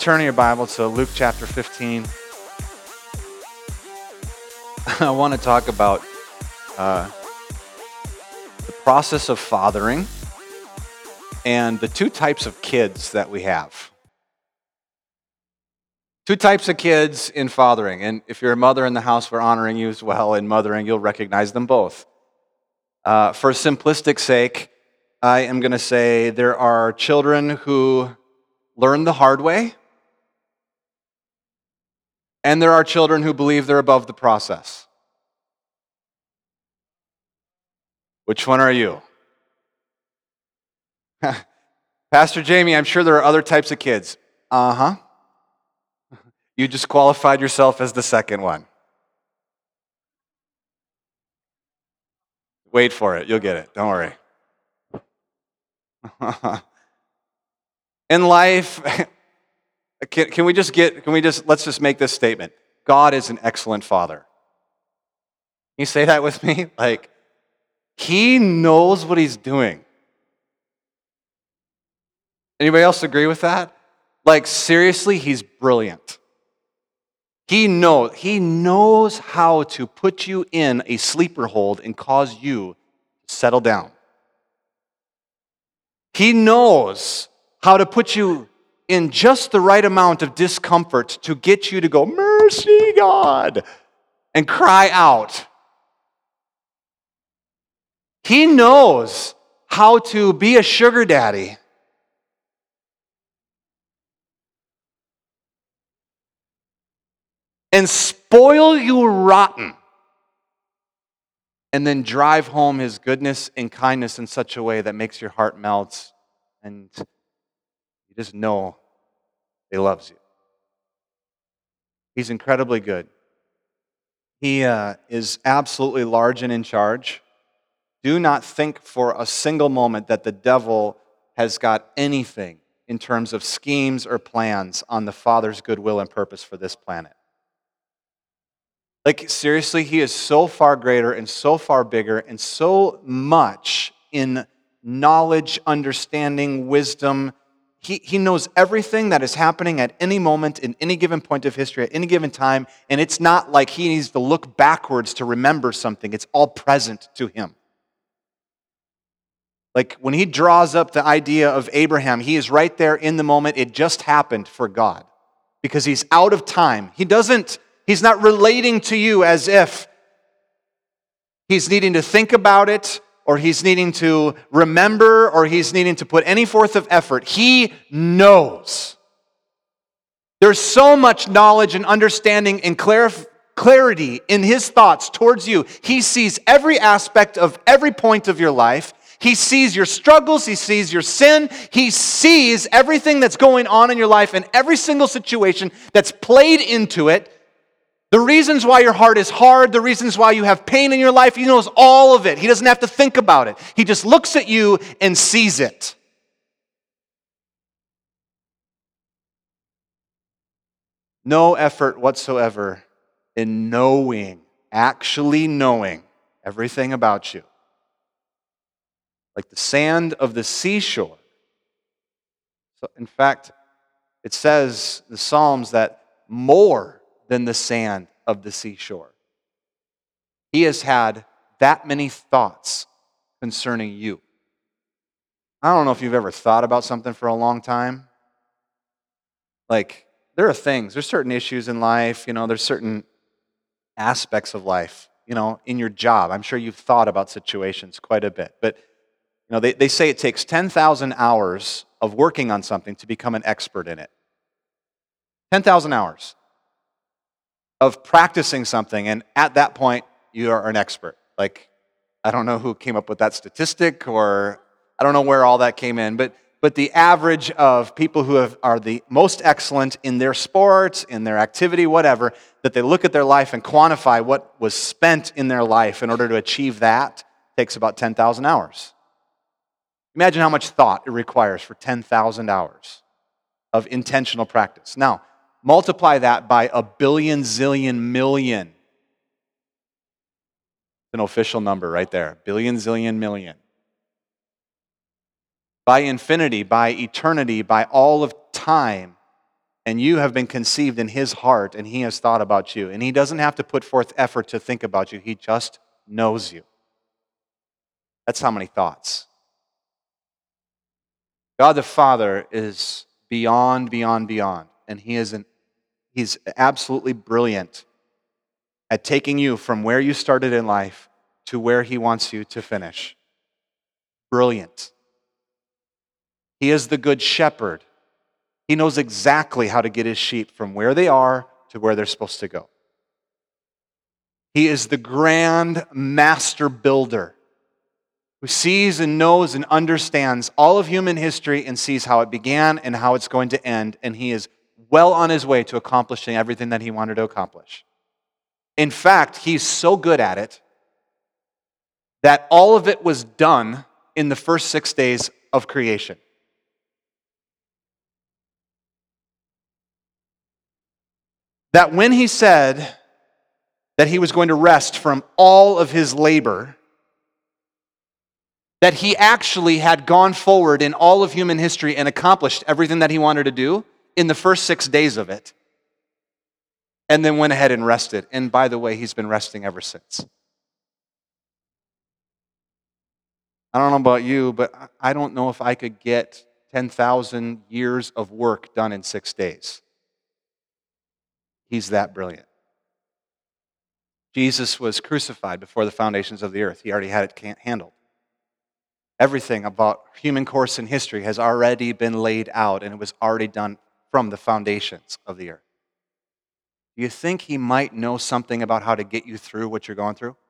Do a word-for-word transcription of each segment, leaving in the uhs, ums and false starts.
turn in your Bible to Luke chapter fifteen. I want to talk about uh, the process of fathering and the two types of kids that we have. Two types of kids in fathering. And if you're a mother in the house, we're honoring you as well in mothering. You'll recognize them both. Uh, for simplistic sake, I am going to say there are children who learn the hard way, and there are children who believe they're above the process. Which one are you? Pastor Jamie, I'm sure there are other types of kids. Uh-huh. You just qualified yourself as the second one. Wait for it. You'll get it. Don't worry. In life, can, can we just get, can we just, let's just make this statement. God is an excellent father. Can you say that with me? Like, He knows what He's doing. Anybody else agree with that? Like, seriously, He's brilliant. He knows, he knows how to put you in a sleeper hold and cause you to settle down. He knows how to put you in just the right amount of discomfort to get you to go, mercy, God, and cry out. He knows how to be a sugar daddy and spoil you rotten, and then drive home His goodness and kindness in such a way that makes your heart melt, and you just know He loves you. He's incredibly good. He uh, is absolutely large and in charge. Do not think for a single moment that the devil has got anything in terms of schemes or plans on the Father's goodwill and purpose for this planet. Like, seriously, He is so far greater and so far bigger and so much in knowledge, understanding, wisdom. He, he knows everything that is happening at any moment in any given point of history, at any given time, and it's not like He needs to look backwards to remember something. It's all present to Him. Like, when He draws up the idea of Abraham, He is right there in the moment. It just happened for God because He's out of time. He doesn't He's not relating to you as if He's needing to think about it, or He's needing to remember, or He's needing to put any forth of effort. He knows. There's so much knowledge and understanding and clarif- clarity in His thoughts towards you. He sees every aspect of every point of your life. He sees your struggles. He sees your sin. He sees everything that's going on in your life and every single situation that's played into it. The reasons why your heart is hard, the reasons why you have pain in your life, He knows all of it. He doesn't have to think about it. He just looks at you and sees it. No effort whatsoever in knowing, actually knowing everything about you. Like the sand of the seashore. So, in fact, it says, the Psalms, that more than the sand of the seashore. He has had that many thoughts concerning you. I don't know if you've ever thought about something for a long time. Like, there are things, there's certain issues in life, you know, there's certain aspects of life, you know, in your job. I'm sure you've thought about situations quite a bit. But, you know, they, they say it takes ten thousand hours of working on something to become an expert in it. ten thousand hours of practicing something, and at that point, you are an expert. Like, I don't know who came up with that statistic, or I don't know where all that came in, but but the average of people who have, are the most excellent in their sports, in their activity, whatever, that they look at their life and quantify what was spent in their life in order to achieve that, takes about ten thousand hours. Imagine how much thought it requires for ten thousand hours of intentional practice. Now, multiply that by a billion, zillion, million. It's an official number right there. Billion, zillion, million. By infinity, by eternity, by all of time. And you have been conceived in his heart, and he has thought about you. And he doesn't have to put forth effort to think about you. He just knows you. That's how many thoughts. God the Father is beyond, beyond, beyond. And he is an, he's absolutely brilliant at taking you from where you started in life to where he wants you to finish. Brilliant. He is the good shepherd. He knows exactly how to get his sheep from where they are to where they're supposed to go. He is the grand master builder who sees and knows and understands all of human history and sees how it began and how it's going to end, and he is well on his way to accomplishing everything that he wanted to accomplish. In fact, he's so good at it that all of it was done in the first six days of creation. That when he said that he was going to rest from all of his labor, that he actually had gone forward in all of human history and accomplished everything that he wanted to do in the first six days of it, and then went ahead and rested. And by the way, he's been resting ever since. I don't know about you, but I don't know if I could get ten thousand years of work done in six days. He's that brilliant. Jesus was crucified before the foundations of the earth. He already had it handled. Everything about human course in history has already been laid out, and it was already done from the foundations of the earth. Do you think he might know something about how to get you through what you're going through?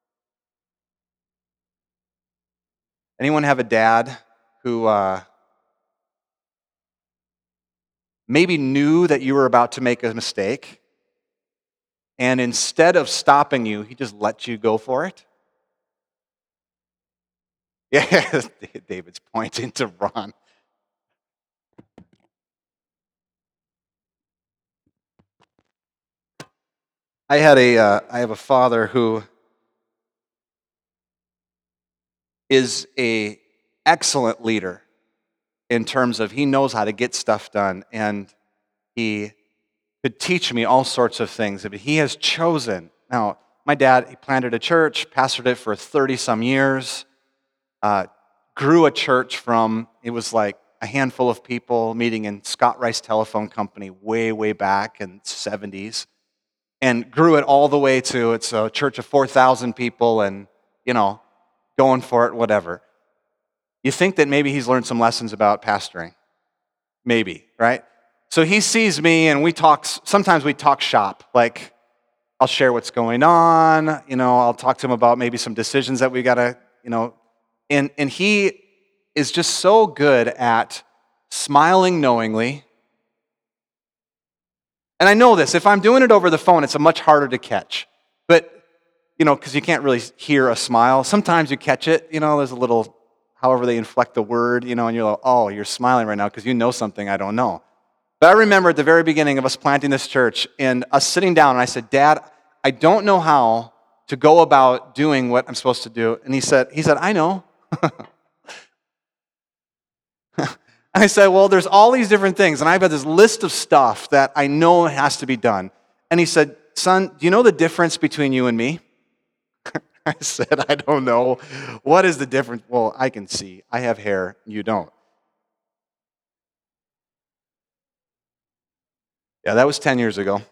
Anyone have a dad who uh, maybe knew that you were about to make a mistake, and instead of stopping you, he just let you go for it? Yeah, David's pointing to Ron. I had a, uh, I have a father who is a excellent leader in terms of he knows how to get stuff done, and he could teach me all sorts of things. But he has chosen. Now, my dad, he planted a church, pastored it for thirty-some years, uh, grew a church from, it was like a handful of people meeting in Scott Rice Telephone Company way, way back in the seventies, and grew it all the way to, it's a church of four thousand people and, you know, going for it, whatever. You think that maybe he's learned some lessons about pastoring. Maybe, right? So he sees me and we talk, sometimes we talk shop, like I'll share what's going on, you know, I'll talk to him about maybe some decisions that we got to, you know, and, and he is just so good at smiling knowingly. And I know this, if I'm doing it over the phone, it's a much harder to catch. But, you know, because you can't really hear a smile. Sometimes you catch it, you know, there's a little, however they inflect the word, you know, and you're like, oh, you're smiling right now because you know something I don't know. But I remember at the very beginning of us planting this church and us sitting down, and I said, Dad, I don't know how to go about doing what I'm supposed to do. And he said, he said, I know. I said, well, there's all these different things, and I've got this list of stuff that I know has to be done. And he said, son, do you know the difference between you and me? I said, I don't know. What is the difference? Well, I can see. I have hair. You don't. Yeah, that was ten years ago.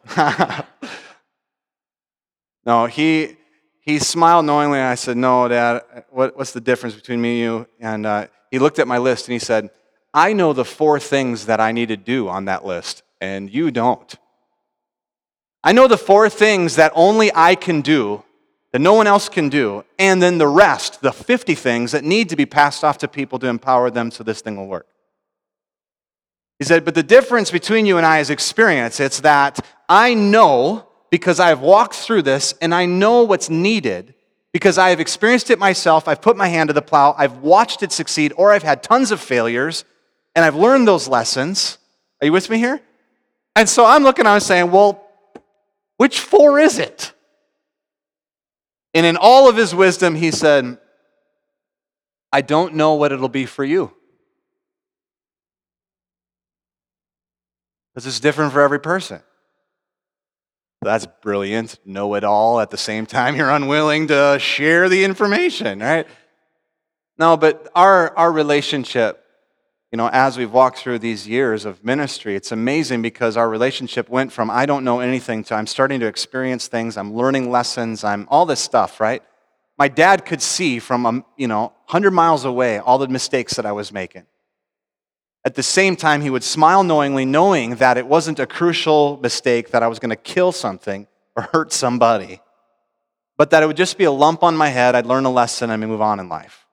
No, he he smiled knowingly, and I said, no, Dad, what, what's the difference between me and you? And uh, he looked at my list, and he said, I know the four things that I need to do on that list, and you don't. I know the four things that only I can do, that no one else can do, and then the rest, the fifty things that need to be passed off to people to empower them so this thing will work. He said, but the difference between you and I is experience. It's that I know, because I've walked through this, and I know what's needed, because I have experienced it myself, I've put my hand to the plow, I've watched it succeed, or I've had tons of failures, and I've learned those lessons. Are you with me here? And so I'm looking, I'm saying, well, which four is it? And in all of his wisdom, he said, I don't know what it'll be for you. Because it's different for every person. That's brilliant. Know it all at the same time you're unwilling to share the information, right? No, but our, our relationship, you know, as we've walked through these years of ministry, it's amazing because our relationship went from I don't know anything to I'm starting to experience things, I'm learning lessons, I'm all this stuff, right? My dad could see from, um, you know, one hundred miles away all the mistakes that I was making. At the same time, he would smile knowingly, knowing that it wasn't a crucial mistake, that I was going to kill something or hurt somebody, but that it would just be a lump on my head, I'd learn a lesson, and move on in life.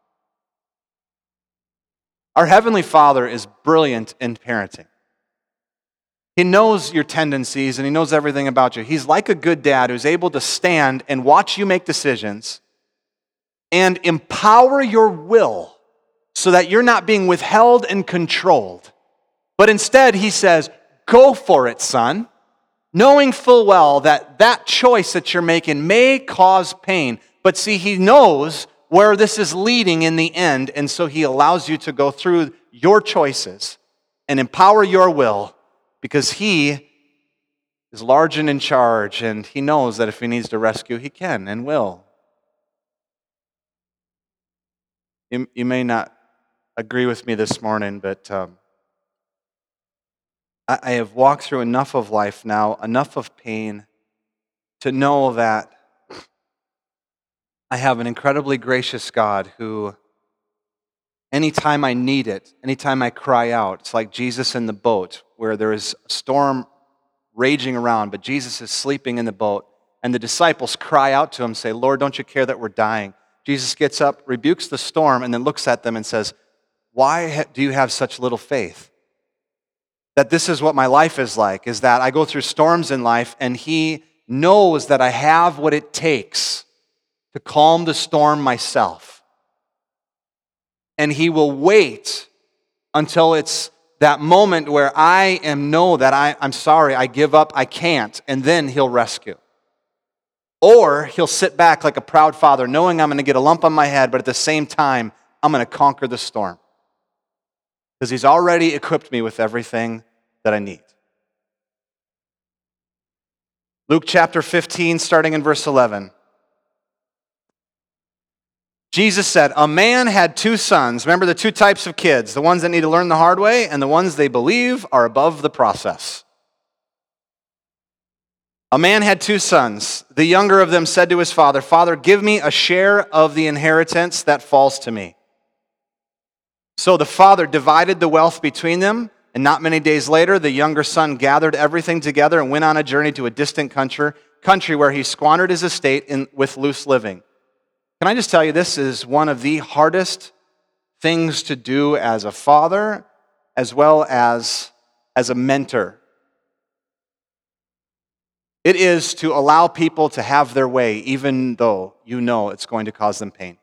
Our Heavenly Father is brilliant in parenting. He knows your tendencies and He knows everything about you. He's like a good dad who's able to stand and watch you make decisions and empower your will so that you're not being withheld and controlled. But instead, He says, go for it, son, knowing full well that that choice that you're making may cause pain. But see, He knows where this is leading in the end, and so He allows you to go through your choices and empower your will because He is large and in charge, and He knows that if He needs to rescue, He can and will. You, you may not agree with me this morning, but um, I, I have walked through enough of life now, enough of pain, to know that I have an incredibly gracious God who, anytime I need it, anytime I cry out, it's like Jesus in the boat where there is a storm raging around, but Jesus is sleeping in the boat, and the disciples cry out to Him, say, Lord, don't you care that we're dying? Jesus gets up, rebukes the storm, and then looks at them and says, why do you have such little faith? That this is what my life is like, is that I go through storms in life, and He knows that I have what it takes to calm the storm myself. And He will wait until it's that moment where I am know that I, I'm sorry, I give up, I can't, and then He'll rescue. Or He'll sit back like a proud father, knowing I'm going to get a lump on my head, but at the same time, I'm going to conquer the storm. Because He's already equipped me with everything that I need. Luke chapter fifteen, starting in verse eleven. Jesus said, a man had two sons. Remember the two types of kids, the ones that need to learn the hard way and the ones they believe are above the process. A man had two sons. The younger of them said to his father, Father, give me a share of the inheritance that falls to me. So the father divided the wealth between them, and not many days later, the younger son gathered everything together and went on a journey to a distant country, country where he squandered his estate in, with loose living. Can I just tell you, this is one of the hardest things to do as a father, as well as as a mentor. It is to allow people to have their way, even though you know it's going to cause them pain.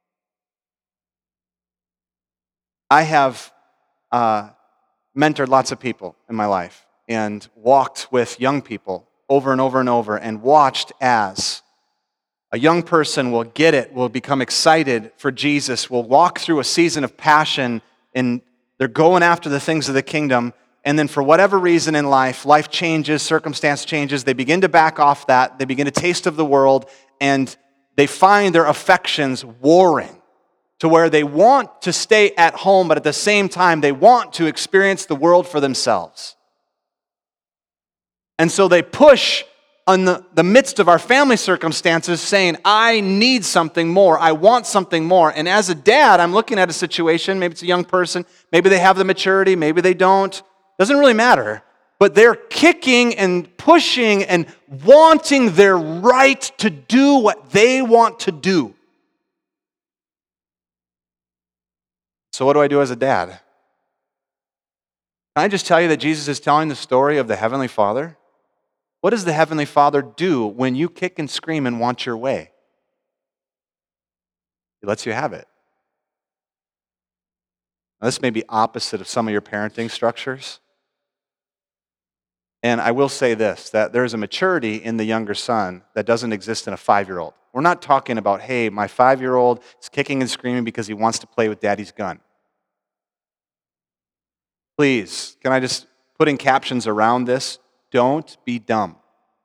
I have uh, mentored lots of people in my life and walked with young people over and over and over and watched as a young person will get it, will become excited for Jesus, will walk through a season of passion, and they're going after the things of the kingdom, and then for whatever reason in life, life changes, circumstance changes, they begin to back off that, they begin to taste of the world, and they find their affections warring to where they want to stay at home, but at the same time, they want to experience the world for themselves. And so they push in the, the midst of our family circumstances, saying, I need something more. I want something more. And as a dad, I'm looking at a situation, maybe it's a young person, maybe they have the maturity, maybe they don't. Doesn't really matter. But they're kicking and pushing and wanting their right to do what they want to do. So what do I do as a dad? Can I just tell you that Jesus is telling the story of the Heavenly Father? What does the Heavenly Father do when you kick and scream and want your way? He lets you have it. Now, this may be opposite of some of your parenting structures. And I will say this, that there's a maturity in the younger son that doesn't exist in a five-year-old. We're not talking about, hey, my five-year-old is kicking and screaming because he wants to play with daddy's gun. Please, can I just putting captions around this, don't be dumb.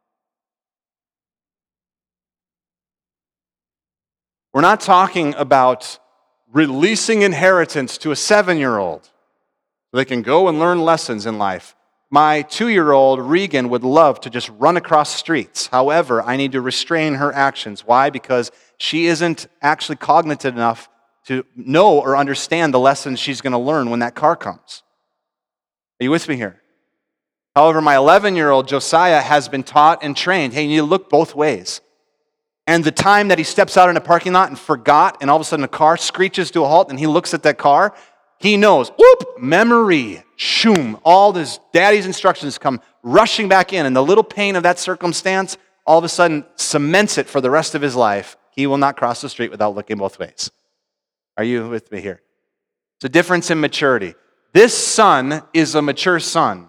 We're not talking about releasing inheritance to a seven-year-old so they can go and learn lessons in life. My two-year-old, Regan, would love to just run across streets. However, I need to restrain her actions. Why? Because she isn't actually cognitive enough to know or understand the lessons she's going to learn when that car comes. Are you with me here? However, my eleven-year-old, Josiah, has been taught and trained, hey, you need to look both ways. And the time that he steps out in a parking lot and forgot, and all of a sudden a car screeches to a halt, and he looks at that car, he knows, whoop, memory, shoom. All his daddy's instructions come rushing back in, and the little pain of that circumstance all of a sudden cements it for the rest of his life. He will not cross the street without looking both ways. Are you with me here? It's a difference in maturity. This son is a mature son.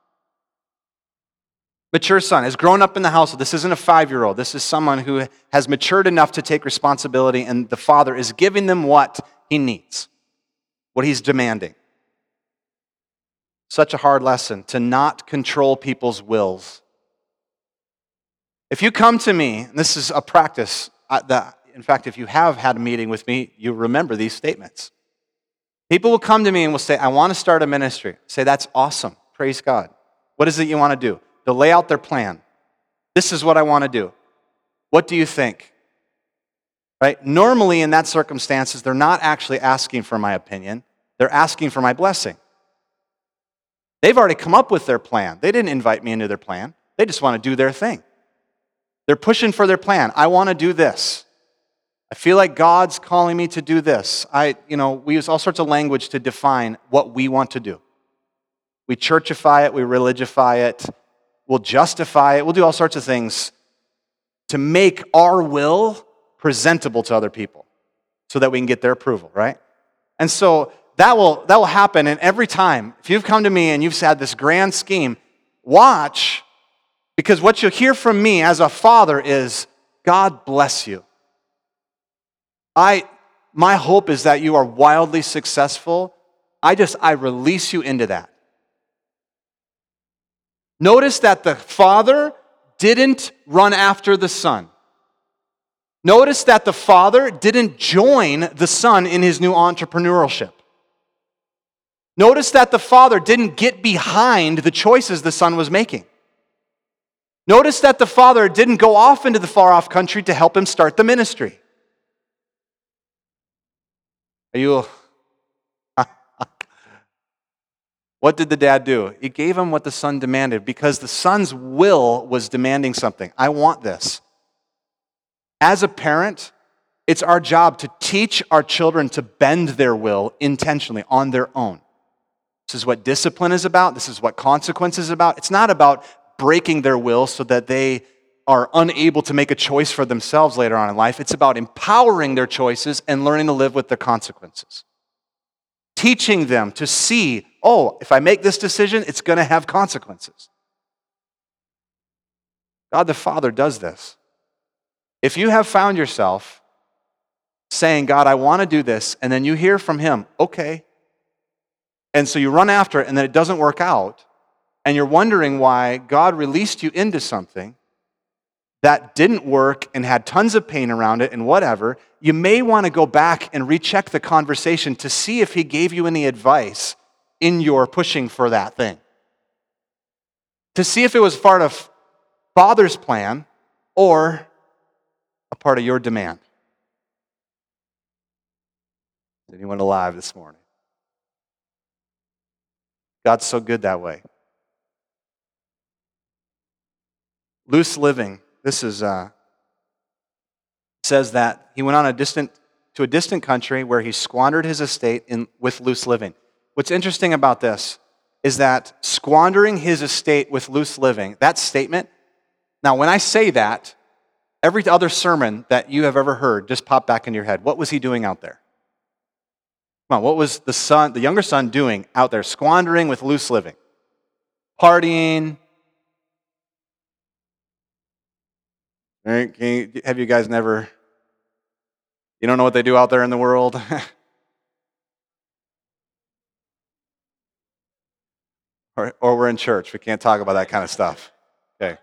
Mature son has grown up in the household. This isn't a five-year-old. This is someone who has matured enough to take responsibility, and the father is giving them what he needs, what he's demanding. Such a hard lesson to not control people's wills. If you come to me, and this is a practice, uh, that, in fact, if you have had a meeting with me, you remember these statements. People will come to me and will say, I want to start a ministry. Say, that's awesome. Praise God. What is it you want to do? They'll lay out their plan. This is what I want to do. What do you think? Right? Normally, in that circumstances, they're not actually asking for my opinion. They're asking for my blessing. They've already come up with their plan. They didn't invite me into their plan. They just want to do their thing. They're pushing for their plan. I want to do this. I feel like God's calling me to do this. I, you know, we use all sorts of language to define what we want to do. We churchify it, we religify it, we'll justify it, we'll do all sorts of things to make our will presentable to other people so that we can get their approval, right? And so that will that will happen, and every time, if you've come to me and you've had this grand scheme, watch, because what you'll hear from me as a father is, God bless you. I, my hope is that you are wildly successful. I just, I release you into that. Notice that the father didn't run after the son. Notice that the father didn't join the son in his new entrepreneurship. Notice that the father didn't get behind the choices the son was making. Notice that the father didn't go off into the far-off country to help him start the ministry. Are you... What did the dad do? He gave him what the son demanded because the son's will was demanding something. I want this. As a parent, it's our job to teach our children to bend their will intentionally on their own. This is what discipline is about. This is what consequence is about. It's not about breaking their will so that they are unable to make a choice for themselves later on in life. It's about empowering their choices and learning to live with their consequences. Teaching them to see, oh, if I make this decision, it's going to have consequences. God the Father does this. If you have found yourself saying, God, I want to do this, and then you hear from Him, okay, and so you run after it, and then it doesn't work out, and you're wondering why God released you into something that didn't work and had tons of pain around it and whatever, you may want to go back and recheck the conversation to see if He gave you any advice in your pushing for that thing. To see if it was part of Father's plan or a part of your demand. Is anyone alive this morning? God's so good that way. Loose living. This is uh, says that he went on a distant to a distant country where he squandered his estate in, with loose living. What's interesting about this is that squandering his estate with loose living, that statement, now when I say that, every other sermon that you have ever heard just pop back in your head. What was he doing out there? Come on, what was the son, the younger son doing out there, squandering with loose living? Partying. Right? Can you, have you guys never, you don't know what they do out there in the world? Or, or we're in church. We can't talk about that kind of stuff. Okay.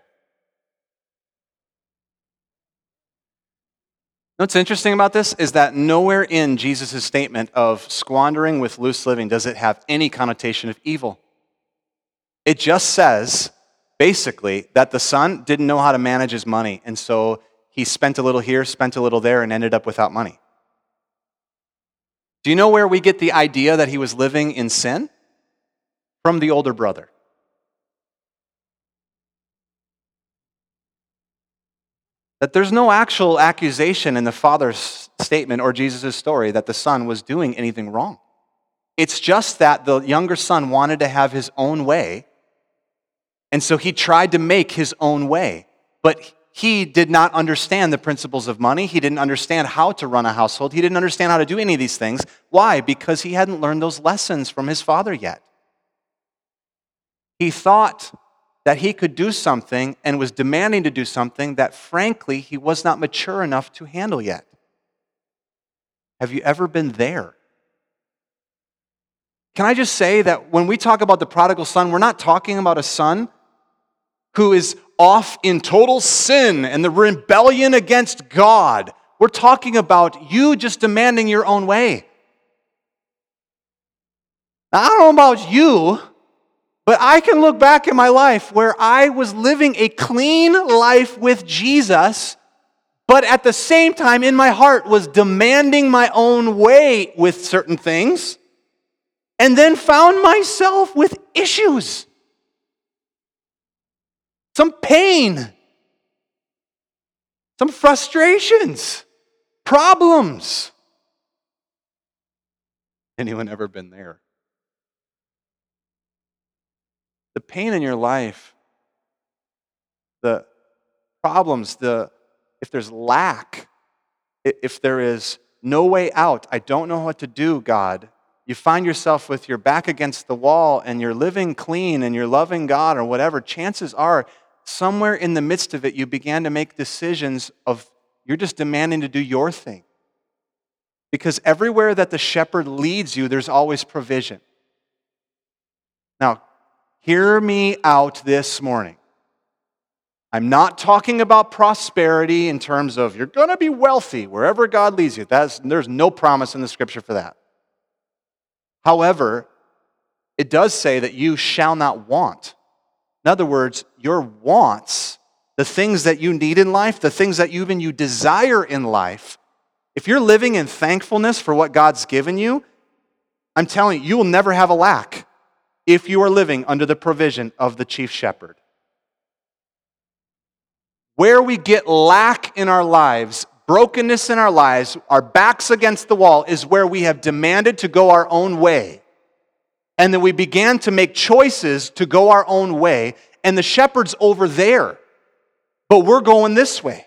What's interesting about this is that nowhere in Jesus' statement of squandering with loose living does it have any connotation of evil. It just says, basically, that the son didn't know how to manage his money, and so he spent a little here, spent a little there, and ended up without money. Do you know where we get the idea that he was living in sin? From the older brother. That there's no actual accusation in the father's statement or Jesus' story that the son was doing anything wrong. It's just that the younger son wanted to have his own way, and so he tried to make his own way. But he did not understand the principles of money. He didn't understand how to run a household. He didn't understand how to do any of these things. Why? Because he hadn't learned those lessons from his father yet. He thought that he could do something and was demanding to do something that, frankly, he was not mature enough to handle yet. Have you ever been there? Can I just say that when we talk about the prodigal son, we're not talking about a son who is off in total sin and the rebellion against God. We're talking about you just demanding your own way. Now, I don't know about you, but I can look back in my life where I was living a clean life with Jesus, but at the same time in my heart was demanding my own way with certain things, and then found myself with issues, some pain, some frustrations, problems. Anyone ever been there? The pain in your life, the problems, the if there's lack, if there is no way out, I don't know what to do, God. You find yourself with your back against the wall and you're living clean and you're loving God or whatever, chances are somewhere in the midst of it you began to make decisions of you're just demanding to do your thing. Because everywhere that the shepherd leads you, there's always provision. Now, hear me out this morning. I'm not talking about prosperity in terms of you're going to be wealthy wherever God leads you. That's, there's no promise in the scripture for that. However, it does say that you shall not want. In other words, your wants, the things that you need in life, the things that even you desire in life, if you're living in thankfulness for what God's given you, I'm telling you, you will never have a lack if you are living under the provision of the chief shepherd. Where we get lack in our lives, brokenness in our lives, our backs against the wall, is where we have demanded to go our own way. And then we began to make choices to go our own way, and the shepherd's over there, but we're going this way.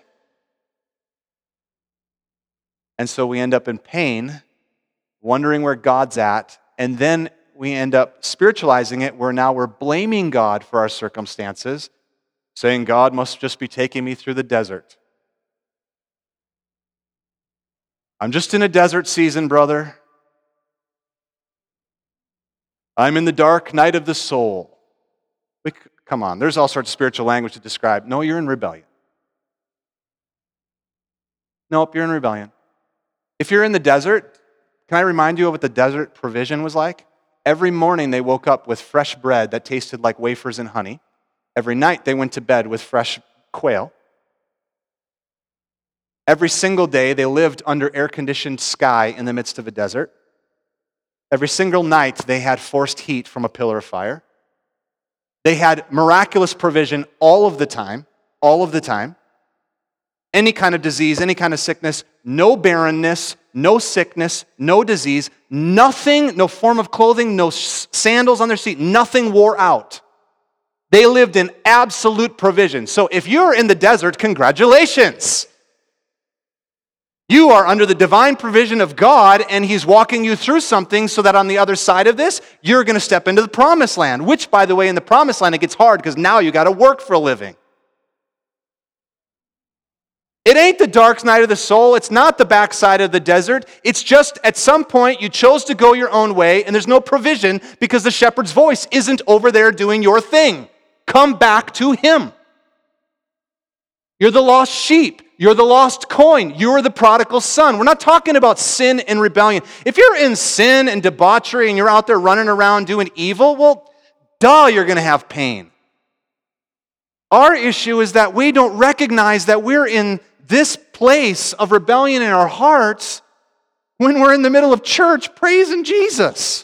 And so we end up in pain, wondering where God's at, and then we end up spiritualizing it where now we're blaming God for our circumstances, saying God must just be taking me through the desert. I'm just in a desert season, brother. I'm in the dark night of the soul. We, come on, there's all sorts of spiritual language to describe. No, you're in rebellion. Nope, you're in rebellion. If you're in the desert, can I remind you of what the desert provision was like? Every morning they woke up with fresh bread that tasted like wafers and honey. Every night they went to bed with fresh quail. Every single day they lived under air-conditioned sky in the midst of a desert. Every single night they had forced heat from a pillar of fire. They had miraculous provision all of the time, all of the time. Any kind of disease, any kind of sickness, no barrenness, no sickness, no disease, nothing, no form of clothing, no sandals on their feet, nothing wore out. They lived in absolute provision. So if you're in the desert, congratulations. You are under the divine provision of God, and He's walking you through something so that on the other side of this, you're going to step into the promised land, which, by the way, in the promised land, it gets hard because now you got to work for a living. It ain't the dark night of the soul. It's not the backside of the desert. It's just at some point you chose to go your own way and there's no provision because the shepherd's voice isn't over there doing your thing. Come back to him. You're the lost sheep. You're the lost coin. You're the prodigal son. We're not talking about sin and rebellion. If you're in sin and debauchery and you're out there running around doing evil, well, duh, you're going to have pain. Our issue is that we don't recognize that we're in this place of rebellion in our hearts when we're in the middle of church praising Jesus.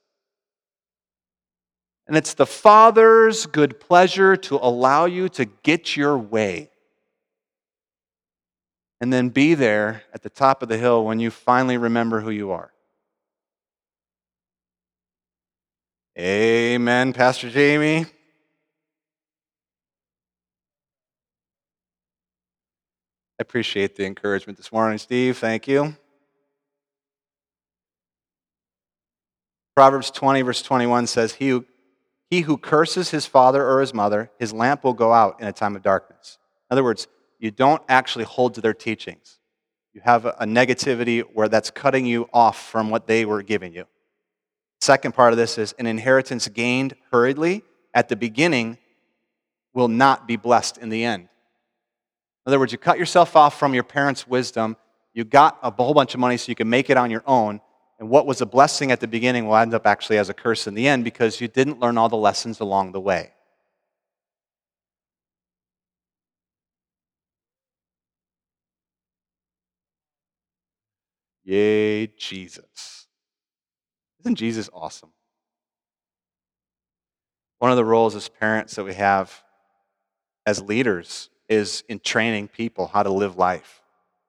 And it's the Father's good pleasure to allow you to get your way. And then be there at the top of the hill when you finally remember who you are. Amen, Pastor Jamie. I appreciate the encouragement this morning, Steve. Thank you. Proverbs twenty, verse twenty-one says, he who, he who curses his father or his mother, his lamp will go out in a time of darkness. In other words, you don't actually hold to their teachings. You have a negativity where that's cutting you off from what they were giving you. Second part of this is an inheritance gained hurriedly at the beginning will not be blessed in the end. In other words, you cut yourself off from your parents' wisdom. You got a whole bunch of money so you can make it on your own. And what was a blessing at the beginning will end up actually as a curse in the end because you didn't learn all the lessons along the way. Yay, Jesus. Isn't Jesus awesome? One of the roles as parents that we have as leaders is in training people how to live life.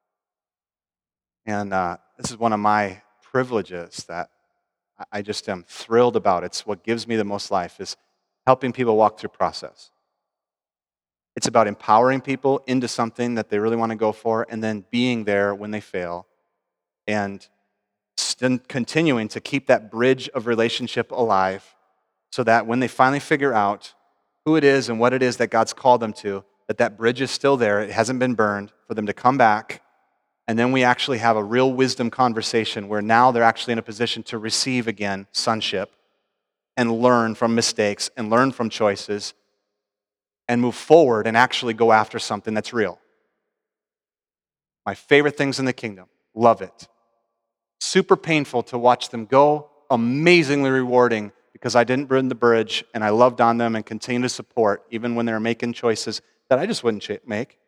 And uh, this is one of my privileges that I just am thrilled about. It's what gives me the most life, is helping people walk through process. It's about empowering people into something that they really want to go for and then being there when they fail and st- continuing to keep that bridge of relationship alive so that when they finally figure out who it is and what it is that God's called them to, that that bridge is still there, it hasn't been burned, for them to come back, and then we actually have a real wisdom conversation where now they're actually in a position to receive again sonship and learn from mistakes and learn from choices and move forward and actually go after something that's real. My favorite things in the kingdom. Love it. Super painful to watch them go, amazingly rewarding because I didn't burn the bridge and I loved on them and continue to support even when they're making choices that I just wouldn't make,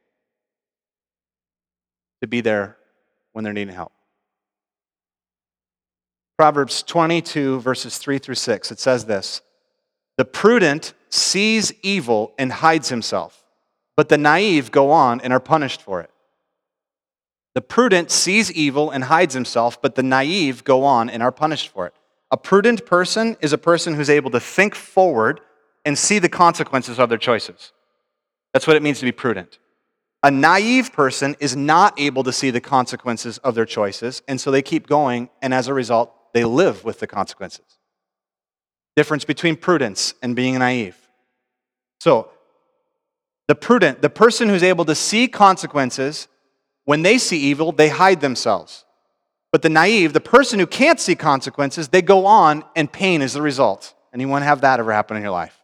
to be there when they're needing help. Proverbs twenty-two, verses three through six, it says this, the prudent sees evil and hides himself, but the naive go on and are punished for it. The prudent sees evil and hides himself, but the naive go on and are punished for it. A prudent person is a person who's able to think forward and see the consequences of their choices. That's what it means to be prudent. A naive person is not able to see the consequences of their choices, and so they keep going, and as a result, they live with the consequences. Difference between prudence and being naive. So, the prudent, the person who's able to see consequences, when they see evil, they hide themselves. But the naive, the person who can't see consequences, they go on, and pain is the result. Anyone have that ever happen in your life?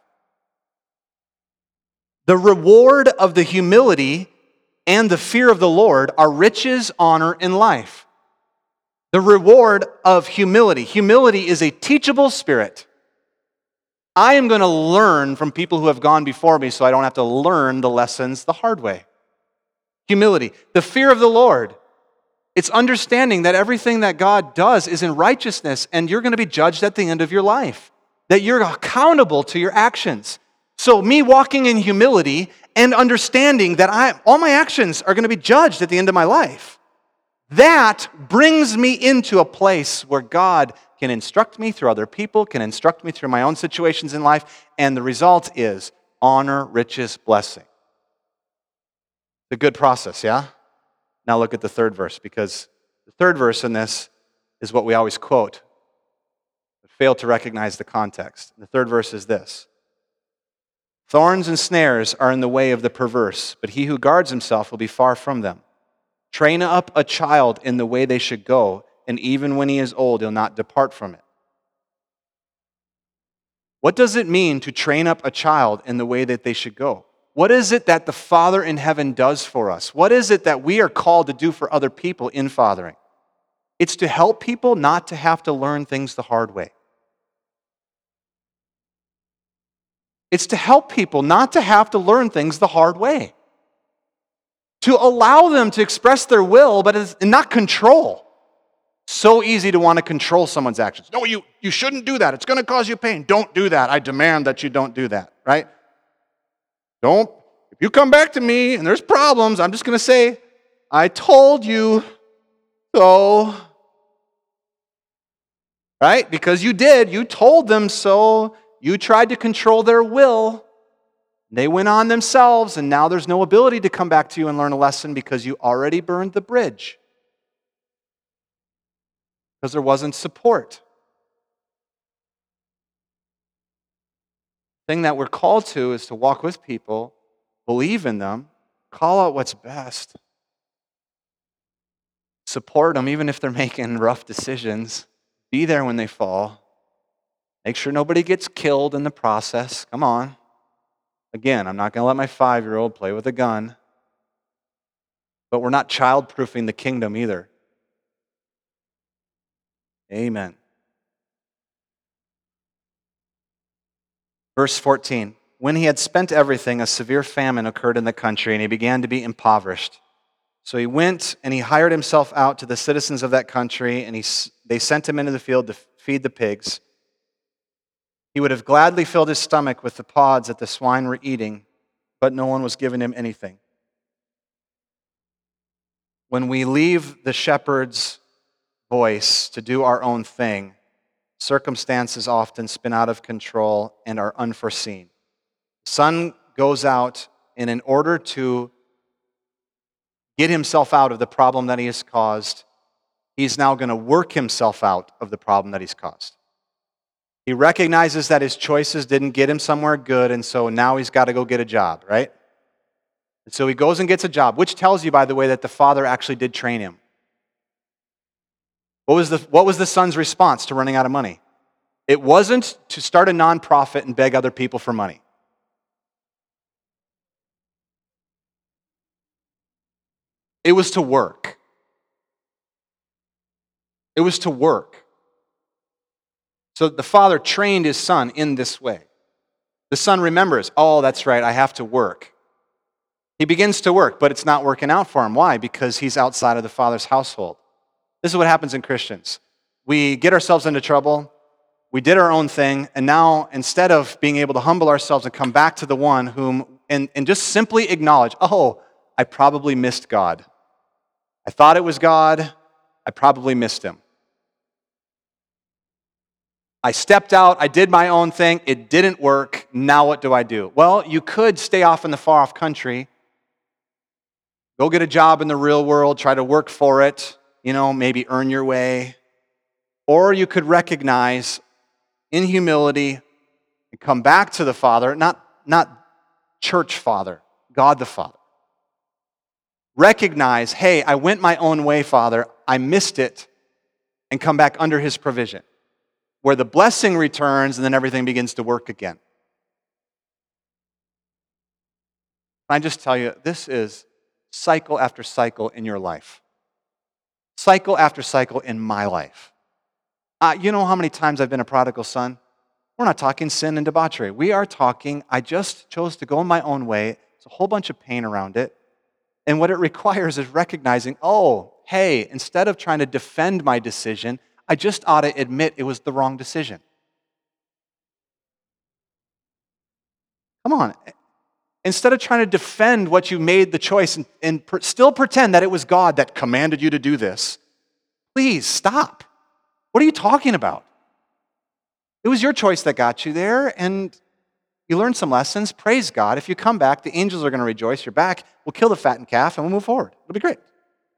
The reward of the humility and the fear of the Lord are riches, honor, and life. The reward of humility. Humility is a teachable spirit. I am going to learn from people who have gone before me so I don't have to learn the lessons the hard way. Humility. The fear of the Lord. It's understanding that everything that God does is in righteousness and you're going to be judged at the end of your life. That you're accountable to your actions. So me walking in humility and understanding that I, all my actions are going to be judged at the end of my life, that brings me into a place where God can instruct me through other people, can instruct me through my own situations in life, and the result is honor, riches, blessing. The good process, yeah? Now look at the third verse, because the third verse in this is what we always quote, but fail to recognize the context. The third verse is this. Thorns and snares are in the way of the perverse, but he who guards himself will be far from them. Train up a child in the way they should go, and even when he is old, he'll not depart from it. What does it mean to train up a child in the way that they should go? What is it that the Father in heaven does for us? What is it that we are called to do for other people in fathering? It's to help people not to have to learn things the hard way. It's to help people not to have to learn things the hard way. To allow them to express their will, but it's not control. So easy to want to control someone's actions. No, you, you shouldn't do that. It's going to cause you pain. Don't do that. I demand that you don't do that, right? Don't, if you come back to me and there's problems, I'm just going to say, I told you so. Right? Because you did. You told them so. You tried to control their will. They went on themselves, and now there's no ability to come back to you and learn a lesson because you already burned the bridge. Because there wasn't support. The thing that we're called to is to walk with people, believe in them, call out what's best, support them even if they're making rough decisions, be there when they fall, make sure nobody gets killed in the process. Come on. Again, I'm not going to let my five-year-old play with a gun, but we're not child-proofing the kingdom either. Amen. Verse fourteen, when he had spent everything, a severe famine occurred in the country, and he began to be impoverished. So he went and he hired himself out to the citizens of that country, and he, they sent him into the field to feed the pigs. He would have gladly filled his stomach with the pods that the swine were eating, but no one was giving him anything. When we leave the shepherd's voice to do our own thing, circumstances often spin out of control and are unforeseen. The son goes out, and in order to get himself out of the problem that he has caused, he's now going to work himself out of the problem that he's caused. He recognizes that his choices didn't get him somewhere good, and so now he's got to go get a job, right? And so he goes and gets a job, which tells you, by the way, that the father actually did train him. What was the, what was the son's response to running out of money? It wasn't to start a nonprofit and beg other people for money. It was to work. It was to work. So the father trained his son in this way. The son remembers, oh, that's right, I have to work. He begins to work, but it's not working out for him. Why? Because he's outside of the father's household. This is what happens in Christians. We get ourselves into trouble, we did our own thing, and now instead of being able to humble ourselves and come back to the one whom, and, and just simply acknowledge, oh, I probably missed God. I thought it was God, I probably missed him. I stepped out, I did my own thing, it didn't work, now what do I do? Well, you could stay off in the far-off country, go get a job in the real world, try to work for it, you know, maybe earn your way. Or you could recognize in humility and come back to the Father, not, not church Father, God the Father. Recognize, hey, I went my own way, Father, I missed it, and come back under his provision, where the blessing returns and then everything begins to work again. I just tell you, this is cycle after cycle in your life. Cycle after cycle in my life. Uh, you know how many times I've been a prodigal son? We're not talking sin and debauchery. We are talking, I just chose to go my own way. There's a whole bunch of pain around it. And what it requires is recognizing, oh, hey, instead of trying to defend my decision, I just ought to admit it was the wrong decision. Come on. Instead of trying to defend what you made the choice and, and per, still pretend that it was God that commanded you to do this, please stop. What are you talking about? It was your choice that got you there, and you learned some lessons. Praise God. If you come back, the angels are going to rejoice. You're back. We'll kill the fattened calf, and we'll move forward. It'll be great.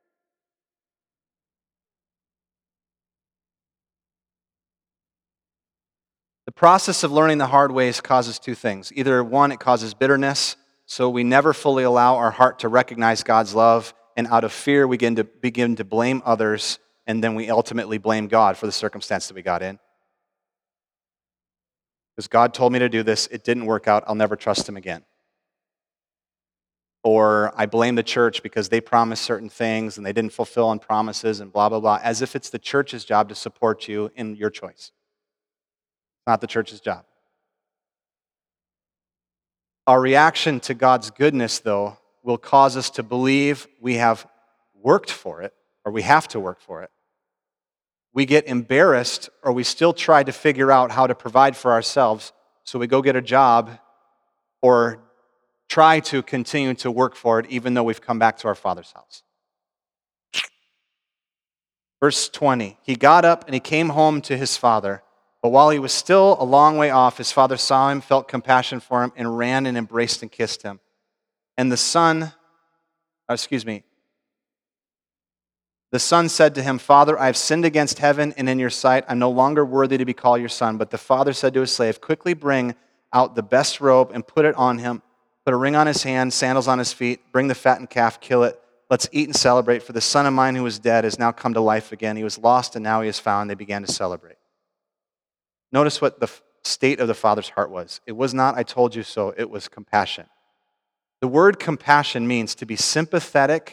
The process of learning the hard ways causes two things. Either one, it causes bitterness, so we never fully allow our heart to recognize God's love, and out of fear we begin to, begin to blame others, and then we ultimately blame God for the circumstance that we got in. Because God told me to do this, it didn't work out, I'll never trust him again. Or I blame the church because they promised certain things and they didn't fulfill on promises and blah, blah, blah, as if it's the church's job to support you in your choice. It's not the church's job. Our reaction to God's goodness, though, will cause us to believe we have worked for it, or we have to work for it. We get embarrassed, or we still try to figure out how to provide for ourselves, so we go get a job or try to continue to work for it even though we've come back to our Father's house. Verse twenty, he got up and he came home to his father, but while he was still a long way off, his father saw him, felt compassion for him, and ran and embraced and kissed him. And the son, oh, excuse me, the son said to him, Father, I have sinned against heaven and in your sight. I'm no longer worthy to be called your son. But the father said to his slave, quickly bring out the best robe and put it on him. Put a ring on his hand, sandals on his feet. Bring the fattened calf, kill it. Let's eat and celebrate. For the son of mine who was dead has now come to life again. He was lost and now he is found. They began to celebrate. Notice what the state of the father's heart was. It was not, I told you so. It was compassion. The word compassion means to be sympathetic,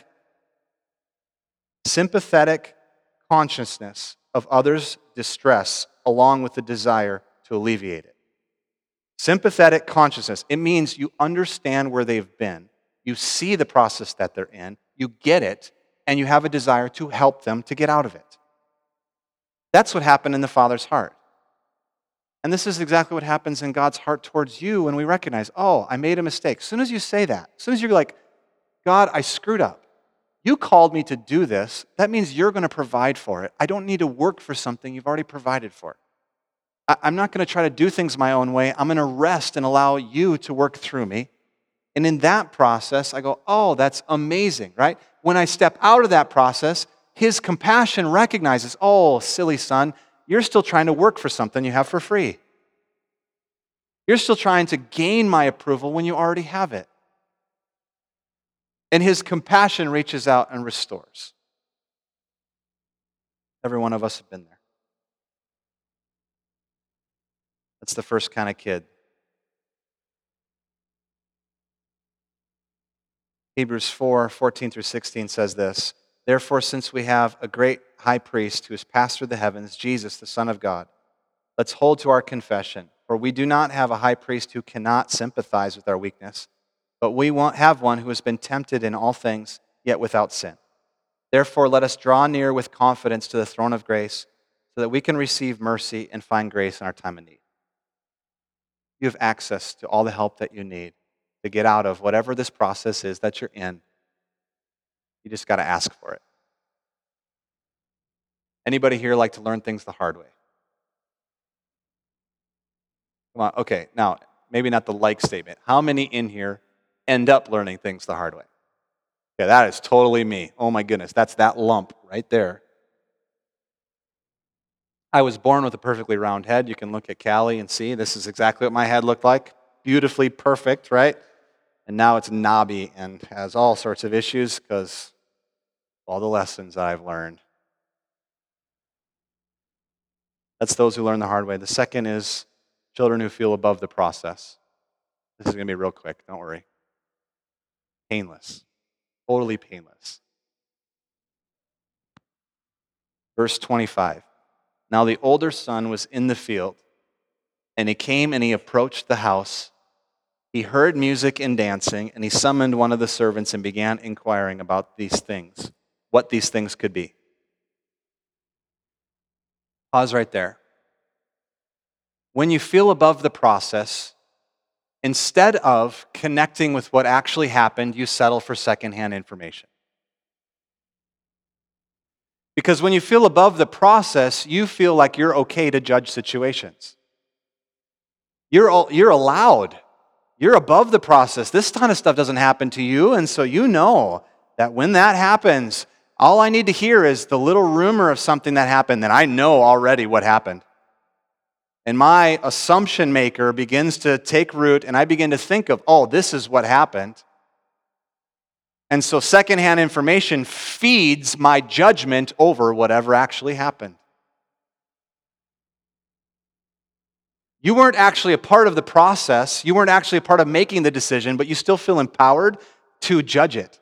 sympathetic consciousness of others' distress along with the desire to alleviate it. Sympathetic consciousness. It means you understand where they've been. You see the process that they're in. You get it, and you have a desire to help them to get out of it. That's what happened in the Father's heart. And this is exactly what happens in God's heart towards you when we recognize, oh, I made a mistake. As soon as you say that, as soon as you're like, God, I screwed up. You called me to do this. That means you're going to provide for it. I don't need to work for something you've already provided for. I'm not going to try to do things my own way. I'm going to rest and allow you to work through me. And in that process, I go, oh, that's amazing, right? When I step out of that process, his compassion recognizes, oh, silly son, you're still trying to work for something you have for free. You're still trying to gain my approval when you already have it. And his compassion reaches out and restores. Every one of us have been there. That's the first kind of kid. Hebrews four, fourteen through sixteen says this, therefore, since we have a great high priest who has passed through the heavens, Jesus, the Son of God, let's hold to our confession. For we do not have a high priest who cannot sympathize with our weakness, but we won't have one who has been tempted in all things, yet without sin. Therefore, let us draw near with confidence to the throne of grace, so that we can receive mercy and find grace in our time of need. You have access to all the help that you need to get out of whatever this process is that you're in. You just got to ask for it. Anybody here like to learn things the hard way? Come on, okay, now, maybe not the like statement. How many in here end up learning things the hard way? Okay, that is totally me. Oh my goodness, that's that lump right there. I was born with a perfectly round head. You can look at Callie and see this is exactly what my head looked like. Beautifully perfect, right? And now it's knobby and has all sorts of issues because of all the lessons that I've learned. That's those who learn the hard way. The second is children who feel above the process. This is going to be real quick, don't worry. Painless. Totally painless. Verse twenty-five. Now the older son was in the field, and he came and he approached the house. He heard music and dancing, and he summoned one of the servants and began inquiring about these things, what these things could be. Pause right there. When you feel above the process, instead of connecting with what actually happened, you settle for secondhand information. Because when you feel above the process, you feel like you're okay to judge situations. You're, you're allowed. You're above the process. This kind of stuff doesn't happen to you, and so you know that when that happens, all I need to hear is the little rumor of something that happened, and I know already what happened. And my assumption maker begins to take root, and I begin to think of, oh, this is what happened. And so secondhand information feeds my judgment over whatever actually happened. You weren't actually a part of the process. You weren't actually a part of making the decision, but you still feel empowered to judge it.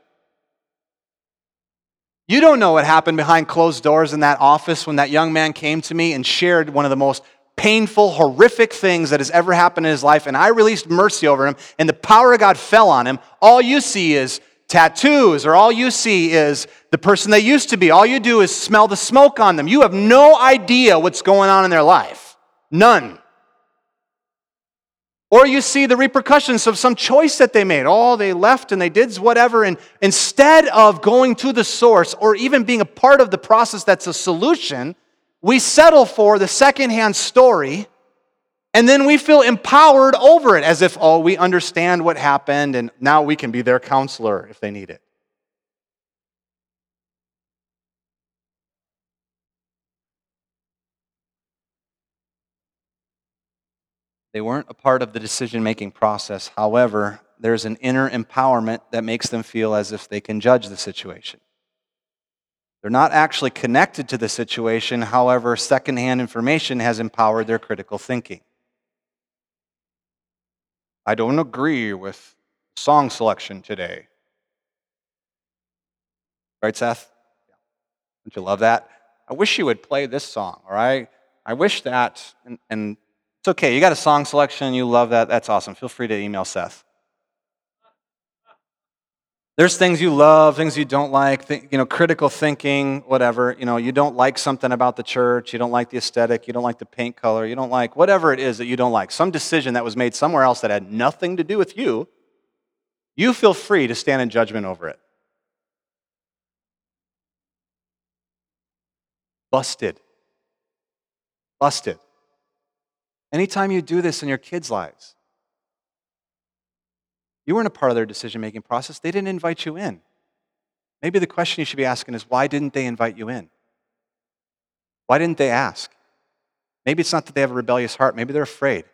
You don't know what happened behind closed doors in that office when that young man came to me and shared one of the most painful, horrific things that has ever happened in his life, and I released mercy over him, and the power of God fell on him. All you see is tattoos, or all you see is the person they used to be. All you do is smell the smoke on them. You have no idea what's going on in their life. None. Or you see the repercussions of some choice that they made. Oh, they left and they did whatever. And instead of going to the source or even being a part of the process that's a solution, we settle for the secondhand story, and then we feel empowered over it as if, oh, we understand what happened and now we can be their counselor if they need it. They weren't a part of the decision-making process. However, there's an inner empowerment that makes them feel as if they can judge the situation. They're not actually connected to the situation. However, secondhand information has empowered their critical thinking. I don't agree with song selection today. Right, Seth? Don't you love that? I wish you would play this song, all right? I wish that, and, and it's okay. You got a song selection, you love that, that's awesome. Feel free to email Seth. There's things you love, things you don't like, th- you know, critical thinking, whatever. You know, you don't like something about the church, you don't like the aesthetic, you don't like the paint color, you don't like whatever it is that you don't like. Some decision that was made somewhere else that had nothing to do with you, you feel free to stand in judgment over it. Busted. Busted. Anytime you do this in your kids' lives, you weren't a part of their decision-making process. They didn't invite you in. Maybe the question you should be asking is, why didn't they invite you in? Why didn't they ask? Maybe it's not that they have a rebellious heart. Maybe they're afraid.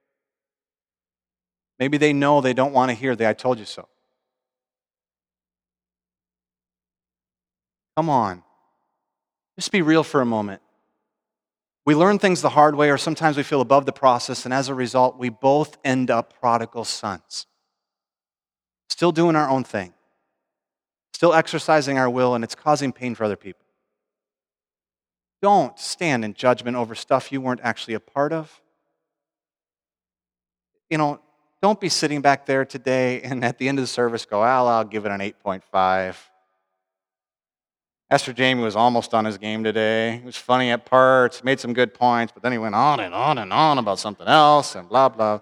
Maybe they know they don't want to hear the I told you so. Come on. Just be real for a moment. We learn things the hard way, or sometimes we feel above the process, and as a result, we both end up prodigal sons. Still doing our own thing. Still exercising our will, and it's causing pain for other people. Don't stand in judgment over stuff you weren't actually a part of. You know, don't be sitting back there today and at the end of the service go, well, I'll give it an eight point five. Pastor Jamie was almost on his game today. He was funny at parts, made some good points, but then he went on and on and on about something else and blah, blah.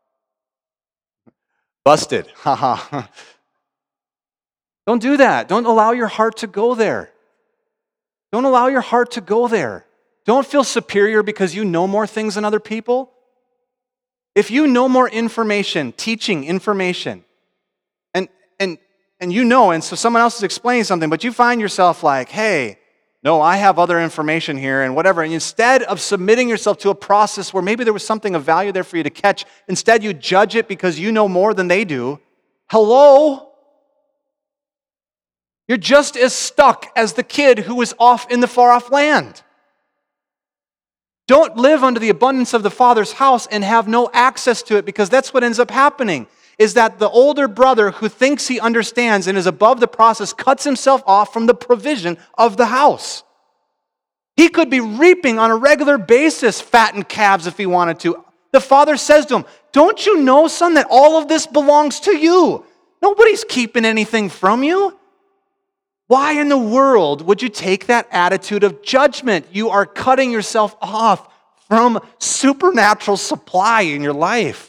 Busted. Haha. Don't do that. Don't allow your heart to go there. Don't allow your heart to go there. Don't feel superior because you know more things than other people. If you know more information, teaching information, and and and you know, and so someone else is explaining something, but you find yourself like, hey, no, I have other information here and whatever. And instead of submitting yourself to a process where maybe there was something of value there for you to catch, instead you judge it because you know more than they do. Hello? You're just as stuck as the kid who was off in the far-off land. Don't live under the abundance of the Father's house and have no access to it, because that's what ends up happening, is that the older brother who thinks he understands and is above the process cuts himself off from the provision of the house. He could be reaping on a regular basis fattened calves if he wanted to. The father says to him, don't you know, son, that all of this belongs to you? Nobody's keeping anything from you. Why in the world would you take that attitude of judgment? You are cutting yourself off from supernatural supply in your life.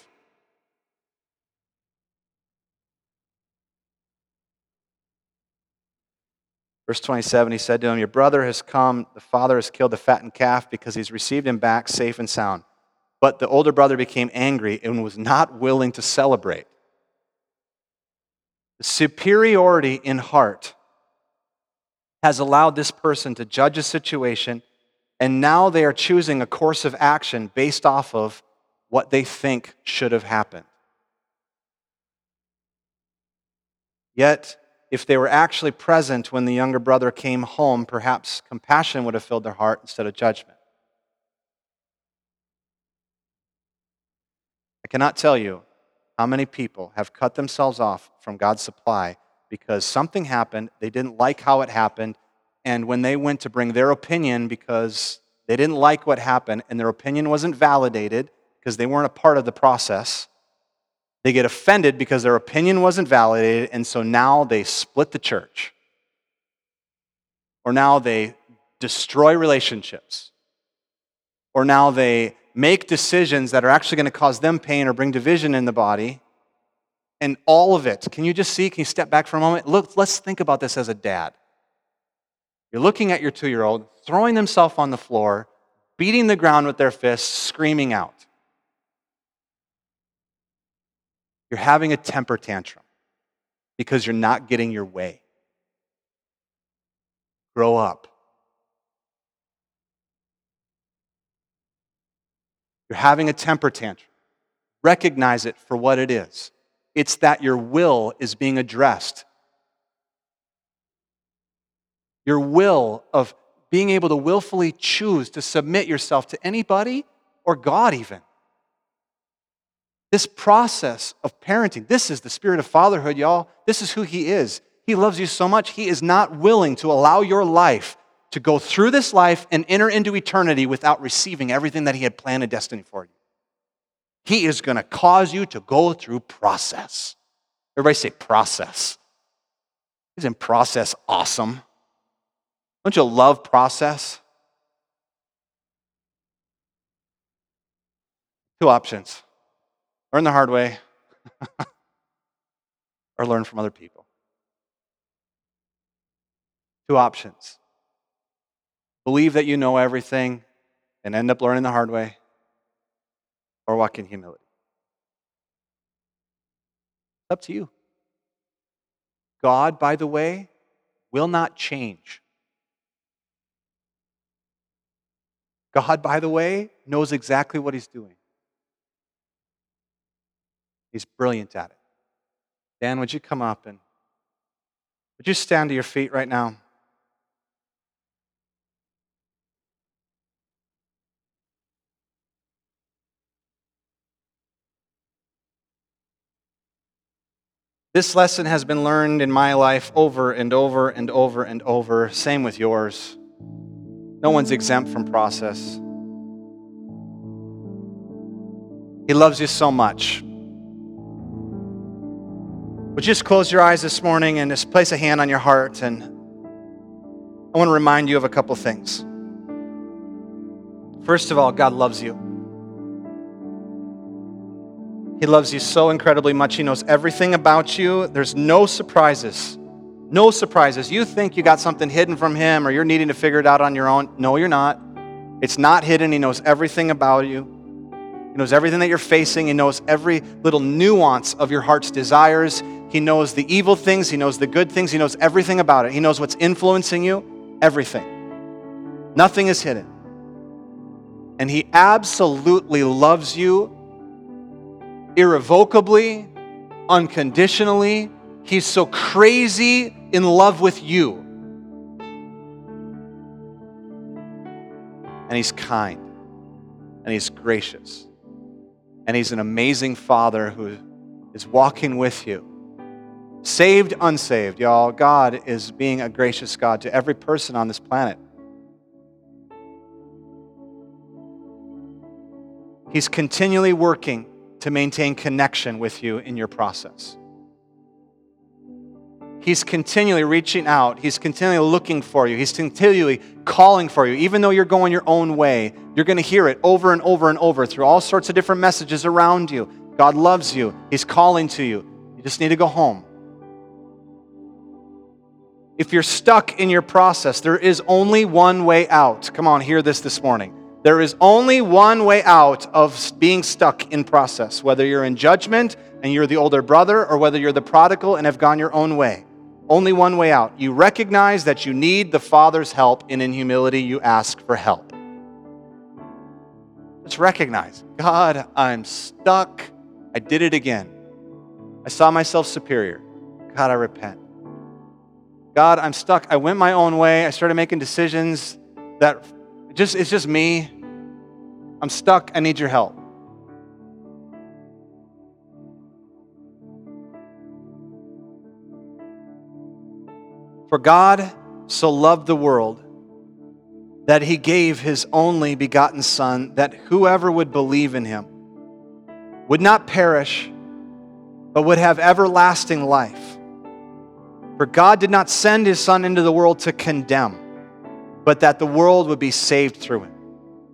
Verse twenty-seven, he said to him, your brother has come, the father has killed the fattened calf because he's received him back safe and sound. But the older brother became angry and was not willing to celebrate. The superiority in heart has allowed this person to judge a situation, and now they are choosing a course of action based off of what they think should have happened. Yet, if they were actually present when the younger brother came home, perhaps compassion would have filled their heart instead of judgment. I cannot tell you how many people have cut themselves off from God's supply because something happened, they didn't like how it happened, and when they went to bring their opinion because they didn't like what happened and their opinion wasn't validated because they weren't a part of the process, they get offended because their opinion wasn't validated, and so now they split the church. Or now they destroy relationships. Or now they make decisions that are actually going to cause them pain or bring division in the body. And all of it, can you just see, can you step back for a moment? Look, let's think about this as a dad. You're looking at your two-year-old, throwing themselves on the floor, beating the ground with their fists, screaming out. You're having a temper tantrum because you're not getting your way. Grow up. You're having a temper tantrum. Recognize it for what it is. It's that your will is being addressed. Your will of being able to willfully choose to submit yourself to anybody or God even. This process of parenting, this is the spirit of fatherhood, y'all. This is who He is. He loves you so much, He is not willing to allow your life to go through this life and enter into eternity without receiving everything that He had planned and destined for you. He is going to cause you to go through process. Everybody say process. Isn't process awesome? Don't you love process? Two options. Learn the hard way or learn from other people. Two options. Believe that you know everything and end up learning the hard way, or walk in humility. It's up to you. God, by the way, will not change. God, by the way, knows exactly what He's doing. He's brilliant at it. Dan, would you come up and would you stand to your feet right now? This lesson has been learned in my life over and over and over and over. Same with yours. No one's exempt from process. He loves you so much. Would you just close your eyes this morning and just place a hand on your heart, and I want to remind you of a couple things. First of all, God loves you. He loves you so incredibly much. He knows everything about you. There's no surprises. No surprises. You think you got something hidden from Him or you're needing to figure it out on your own. No, you're not. It's not hidden. He knows everything about you. He knows everything that you're facing. He knows every little nuance of your heart's desires. He knows the evil things. He knows the good things. He knows everything about it. He knows what's influencing you. Everything. Nothing is hidden. And He absolutely loves you irrevocably, unconditionally. He's so crazy in love with you. And He's kind. And He's gracious. And He's an amazing Father who is walking with you. Saved, unsaved, y'all. God is being a gracious God to every person on this planet. He's continually working to maintain connection with you in your process. He's continually reaching out. He's continually looking for you. He's continually calling for you. Even though you're going your own way, you're going to hear it over and over and over through all sorts of different messages around you. God loves you. He's calling to you. You just need to go home. If you're stuck in your process, there is only one way out. Come on, hear this this morning. There is only one way out of being stuck in process, whether you're in judgment and you're the older brother or whether you're the prodigal and have gone your own way. Only one way out. You recognize that you need the Father's help, and in humility you ask for help. Just recognize, God, I'm stuck. I did it again. I saw myself superior. God, I repent. God, I'm stuck. I went my own way. I started making decisions that just it's just me. I'm stuck. I need your help. For God so loved the world that he gave his only begotten Son, that whoever would believe in him would not perish, but would have everlasting life. For God did not send his Son into the world to condemn, but that the world would be saved through him.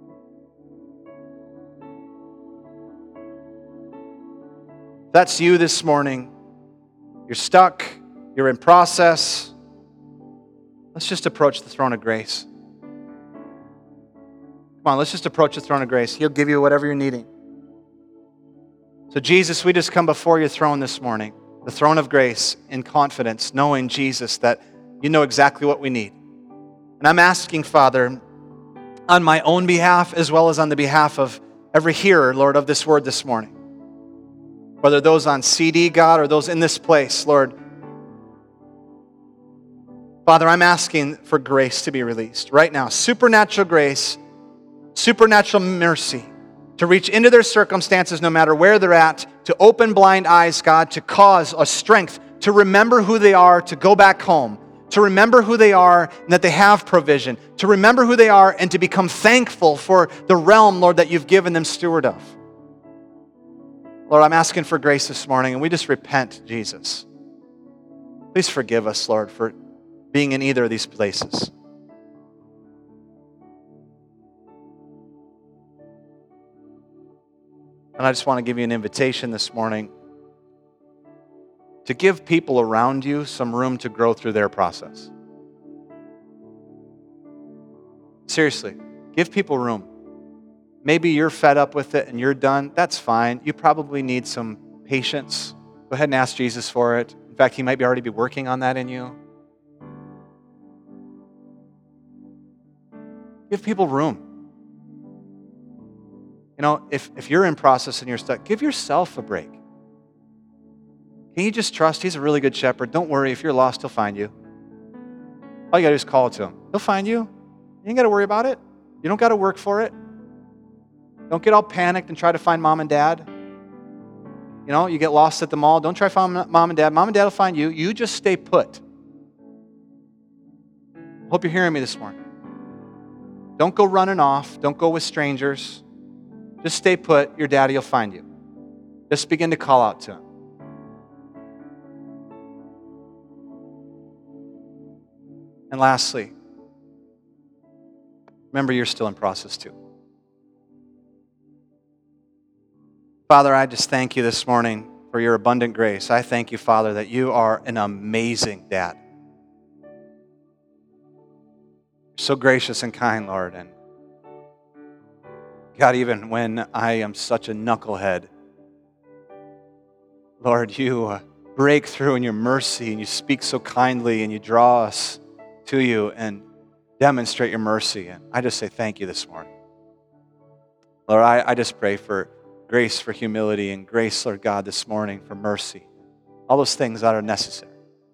If that's you this morning, you're stuck, you're in process, let's just approach the throne of grace. Come on, let's just approach the throne of grace. He'll give you whatever you're needing. So Jesus, we just come before your throne this morning, the throne of grace, in confidence, knowing, Jesus, that you know exactly what we need. And I'm asking, Father, on my own behalf as well as on the behalf of every hearer, Lord, of this word this morning, whether those on C D, God, or those in this place, Lord, Father, I'm asking for grace to be released right now. Supernatural grace, supernatural mercy to reach into their circumstances no matter where they're at, to open blind eyes, God, to cause a strength to remember who they are, to go back home, to remember who they are and that they have provision, to remember who they are and to become thankful for the realm, Lord, that you've given them steward of. Lord, I'm asking for grace this morning, and we just repent, Jesus. Please forgive us, Lord, for being in either of these places. And I just want to give you an invitation this morning to give people around you some room to grow through their process. Seriously, give people room. Maybe you're fed up with it and you're done. That's fine. You probably need some patience. Go ahead and ask Jesus for it. In fact, he might be already be working on that in you. Give people room. You know, if, if you're in process and you're stuck, give yourself a break. Can you just trust he's a really good shepherd? Don't worry, if you're lost, he'll find you. All you got to do is call to him. He'll find you. You ain't got to worry about it. You don't got to work for it. Don't get all panicked and try to find mom and dad. You know, you get lost at the mall. Don't try to find mom and dad. Mom and dad will find you. You just stay put. Hope you're hearing me this morning. Don't go running off. Don't go with strangers. Just stay put. Your daddy will find you. Just begin to call out to him. And lastly, remember you're still in process too. Father, I just thank you this morning for your abundant grace. I thank you, Father, that you are an amazing dad. You're so gracious and kind, Lord. And God, even when I am such a knucklehead, Lord, you uh, break through in your mercy and you speak so kindly and you draw us to you and demonstrate your mercy. And I just say thank you this morning. Lord, I, I just pray for grace for humility and grace, Lord God, this morning for mercy. All those things that are necessary.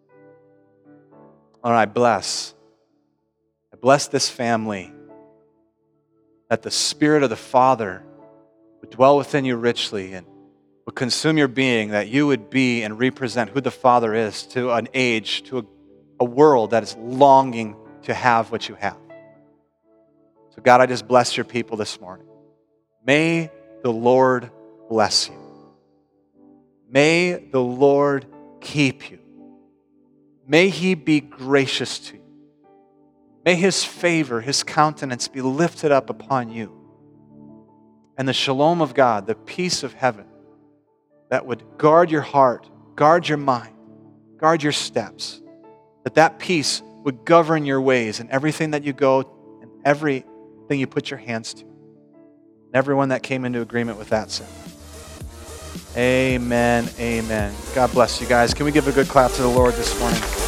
Lord, I bless. I bless this family. That the Spirit of the Father would dwell within you richly and would consume your being, that you would be and represent who the Father is to an age, to a, a world that is longing to have what you have. So God, I just bless your people this morning. May the Lord bless you. May the Lord keep you. May he be gracious to you. May his favor, his countenance be lifted up upon you. And the shalom of God, the peace of heaven, that would guard your heart, guard your mind, guard your steps, that that peace would govern your ways and everything that you go and everything you put your hands to. And everyone that came into agreement with that said, amen, amen. God bless you guys. Can we give a good clap to the Lord this morning?